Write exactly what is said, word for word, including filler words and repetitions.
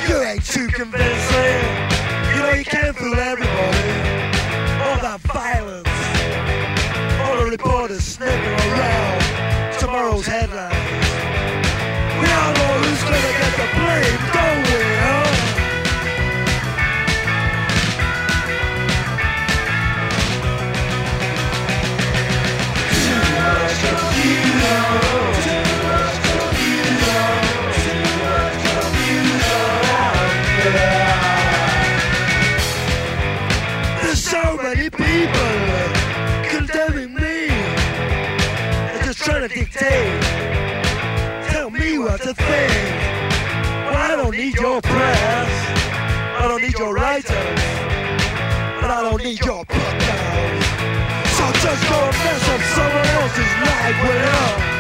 you ain't too convincing. You know you can't fool everybody. All that violence, all the reporters sniffing around tomorrow's headlines. We all know who's gonna get the blame, don't we, huh? Too much confusion, too much confusion, too much confusion out there. There's so many people condemning me and just trying to dictate, tell me what to think. Well, I don't need your press, I don't need your writers, and I don't need your put downs. So just go and mess up someone else's life with us.